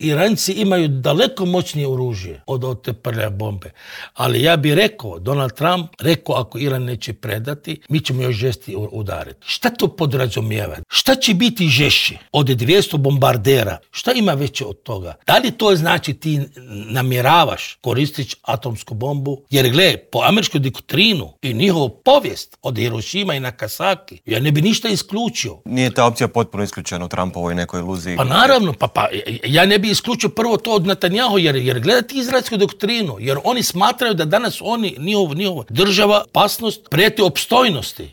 Iranci imaju daleko moćnije oružje od te prve bombe. Ali ja bih rekao, Donald Trump rekao ako Iran neće predati, mi ćemo još žešće udariti. Šta to podrazumijeva? Šta će biti žešće od 200 bombardera? Šta ima veće od toga? Da li to znači ti namjeravaš koristiti atomsku bombu? Jer gle, po američkoj doktrinu i njihovu povijest od Hirošima i Nagasaki, ja ne bi ništa isključio. Nije ta opcija potpuno isključena u Trumpovoj nekoj iluziji? Pa naravno, ja ne bi isključio prvo to od Netanjahu, jer gledati izraelsku doktrinu, jer oni smatraju da danas njihova država opasnost prijeti opstojnosti.